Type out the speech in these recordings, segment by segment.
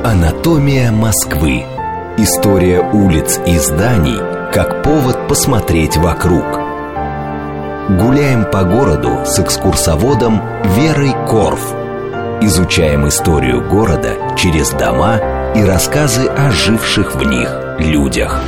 Анатомия Москвы. История улиц и зданий как повод посмотреть вокруг. Гуляем по городу с экскурсоводом Верой Корф. Изучаем историю города через дома и рассказы о живших в них людях.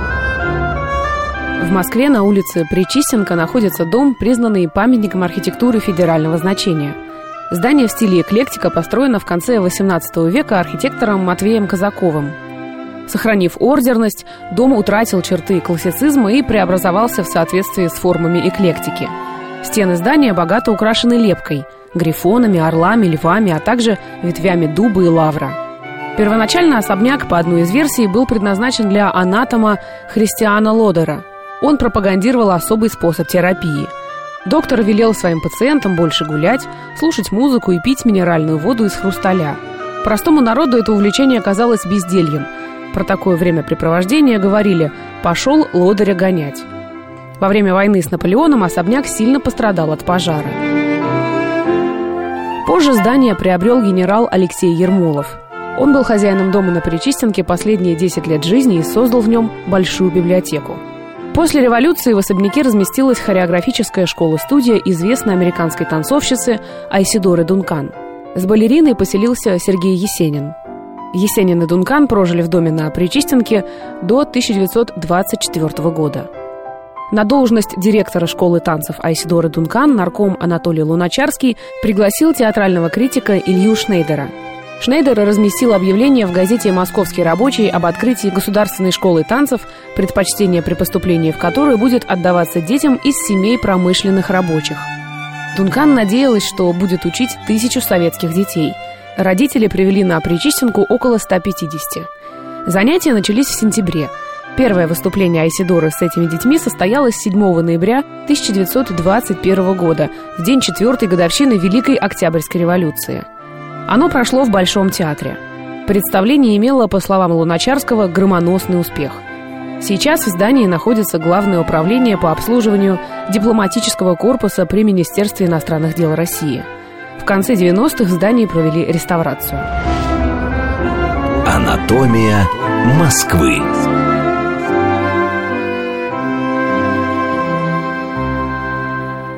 В Москве на улице Причистенка находится дом, признанный памятником архитектуры федерального значения. Здание в стиле эклектика построено в конце XVIII века архитектором Матвеем Казаковым. Сохранив ордерность, дом утратил черты классицизма и преобразовался в соответствии с формами эклектики. Стены здания богато украшены лепкой – грифонами, орлами, львами, а также ветвями дуба и лавра. Первоначально особняк, по одной из версий, был предназначен для анатома Христиана Лодера. Он пропагандировал особый способ терапии. Доктор велел своим пациентам больше гулять, слушать музыку и пить минеральную воду из хрусталя. Простому народу это увлечение казалось бездельем. Про такое времяпрепровождение говорили «пошел лодыря гонять». Во время войны с Наполеоном особняк сильно пострадал от пожара. Позже здание приобрел генерал Алексей Ермолов. Он был хозяином дома на Причистенке последние 10 лет жизни и создал в нем большую библиотеку. После революции в особняке разместилась хореографическая школа-студия известной американской танцовщицы Айседоры Дункан. С балериной поселился Сергей Есенин. Есенин и Дункан прожили в доме на Причистенке до 1924 года. На должность директора школы танцев Айседоры Дункан нарком Анатолий Луначарский пригласил театрального критика Илью Шнейдера. Шнейдер разместил объявление в газете «Московский рабочий» об открытии государственной школы танцев, предпочтение при поступлении в которую будет отдаваться детям из семей промышленных рабочих. Дункан надеялась, что будет учить 1000 советских детей. Родители привели на Причистенку около 150. Занятия начались в сентябре. Первое выступление Айседоры с этими детьми состоялось 7 ноября 1921 года, в день 4-й годовщины Великой Октябрьской революции. Оно прошло в Большом театре. Представление имело, по словам Луначарского, громоносный успех. Сейчас в здании находится Главное управление по обслуживанию дипломатического корпуса при Министерстве иностранных дел России. В конце 90-х в здании провели реставрацию. Анатомия Москвы.